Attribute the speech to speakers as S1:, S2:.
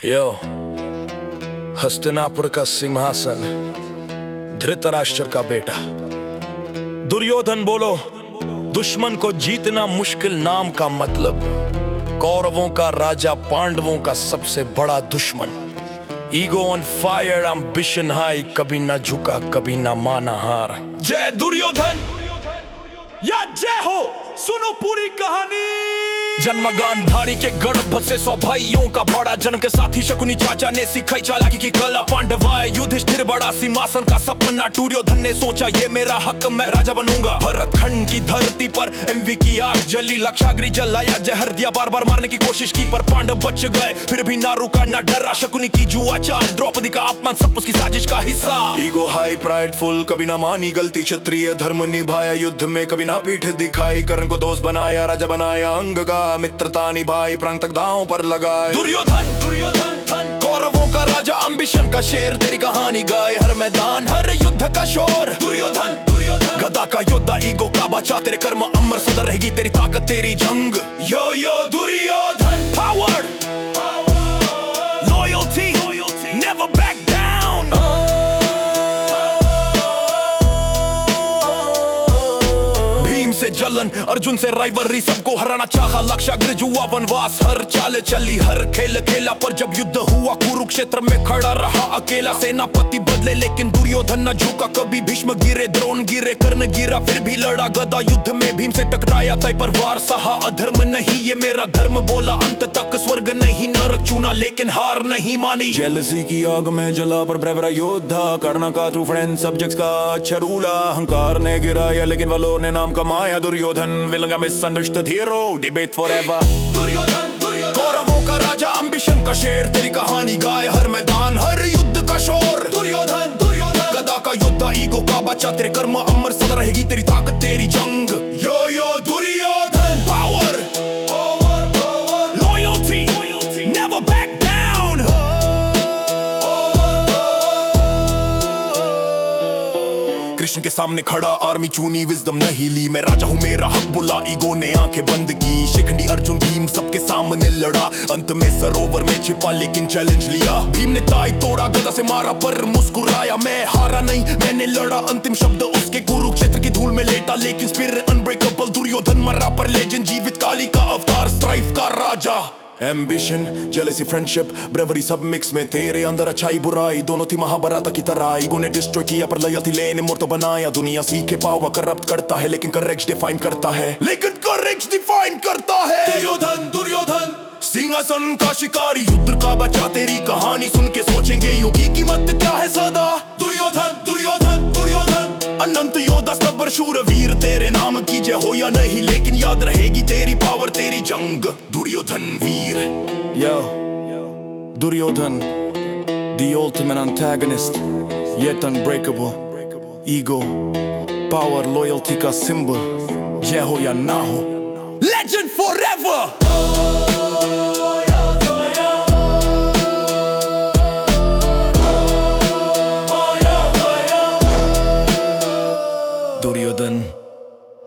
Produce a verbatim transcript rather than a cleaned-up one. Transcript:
S1: यो हस्तिनापुर का सिंहासन, धृतराष्ट्र का बेटा दुर्योधन बोलो, दुश्मन को जीतना मुश्किल नाम का मतलब, कौरवों का राजा पांडवों का सबसे बड़ा दुश्मन। Ego on fire, ambition high, कभी ना झुका कभी ना माना हार। जय दुर्योधन या जय हो, सुनो पूरी कहानी। जन्मगान धारी के गर्भ से सौ भाइयों का बड़ा जन्म के साथी शकुनी चाचा ने सिखाई चालाकी की कला। पांडवाय युधिष्ठिर बड़ा सिंहासन का सपना, दुर्योधन ने सोचा ये मेरा हक, मैं राजा बनूंगा। भरतखंड की धरती पर एमवी की आग जली, लक्षाग्नि जलाया, जहर दिया, बार बार मारने की कोशिश की पर पांडव बच गए, फिर भी ना रुका ना डरा। शकुनी की जुआ चाल, द्रौपदी का अपमान, सब उसकी साजिश का हिस्सा। ईगो हाई प्राइडफुल, कभी ना मानी गलती, क्षत्रिय धर्म निभाया, युद्ध में कभी ना पीठ दिखाई, कर्ण को दोस्त बनाया, राजा बनाया अंग का, मित्रता निभाई, प्राण तक दांव पर लगाए। दुर्योधन दुर्योधन कौरवों का राजा, एम्बिशन का शेर, तेरी कहानी गाए हर मैदान, हर युद्ध का शोर। दुर्योधन दुर्योधन गदा का योद्धा, ईगो का बचा, तेरे कर्म अमर सदा रहेगी तेरी ताकत, तेरी जंग। Yo yo Duryodhan power, loyalty, never back down. से जलन, अर्जुन से राइवलरी, सबको हराना चाहा, लक्षाग्नि जुआ वनवास, हर चाल चली, हर खेल खेला, पर जब युद्ध हुआ कुरुक्षेत्र में खड़ा रहा अकेला। सेनापति बदले लेकिन दुर्योधन न झुका कभी, भीष्म गिरे, द्रोण गिरे, कर्ण गिरा, फिर भी लड़ा गदा युद्ध में, भीम से टकराया, तय पर वार सहा। अधर्म नहीं ये मेरा धर्म बोला, अंत तक स्वर्ग नहीं नरक चुना, लेकिन हार नहीं मानी। जेलसी की आग में जला पर ब्रेवरा योद्धा, कर्ण का ट्रू फ्रेंड, सब्जेक्ट्स का अच्छा रूला, अहंकार ने गिराया लेकिन वालों ने नाम कमाया। Duryodhan villain misunderstood hero, debate forever. Duryodhan Duryodhan कौरवों का राजा, एम्बिशन का शेर, तेरी कहानी गाए हर मैदान, हर युद्ध का शोर। दुर्योधन दुर्योधन गदा का योद्धा, ईगो का बच्चा, तेरे कर्म अमर सदा रहेगी तेरी ताकत, तेरी जंग। Yo yo Duryodhan power, loyalty, never back down. Krishna के सामने खड़ा आर्मी चुनी, विजडम नहीं ली, मैं राजा हूँ मेरा हक बुला, ईगो ने आंखें बंद की। शिखंडी अर्जुन भीम सबके सामने लड़ा, अंत में सरोवर में छिपा लेकिन चैलेंज लिया। भीम ने ताई तोड़ा, गदा से मारा पर मुस्कुराया, मैं हारा नहीं मैंने लड़ा, अंतिम शब्द उसके कुरुक्षेत्र की धूल में लेटा, लेकिन स्पिरिट अनब्रेकेबल। दुर्योधन मरा पर लेजेंड जीवित, काली का अवतार, स्ट्राइफ का राजा। एम्बिशन, जेलसी, फ्रेंडशिप, ब्रेवरी सब मिक्स में, तेरे अंदर अच्छाई बुराई दोनों थी महाभारत की तरह। ईगो ने डिस्ट्रॉय किया पर लॉयल्टी लेने मोर्टो बनाया। दुनिया सीखे पावर करप्ट करता है लेकिन करेक्ट डिफाइन करता है, लेकिन करेक्ट डिफाइन करता है। दुर्योधन दुर्योधन सिंहासन का शिकारी, युद्ध का बचा, तेरी कहानी सुन के सोचेंगे युग की कीमत क्या है सदा। दुर्योधन दुर्योधन दुर्योधन अनंत योद्धा, सबर शूरवीर, तेरे नाम की जय हो या नहीं, लेकिन याद रहेगी तेरी पावर, तेरी जंग। दुर्योधन वीर। Yo, Duryodhan, the ultimate antagonist, yet unbreakable. Ego, power, loyalty का symbol, जय हो या ना हो।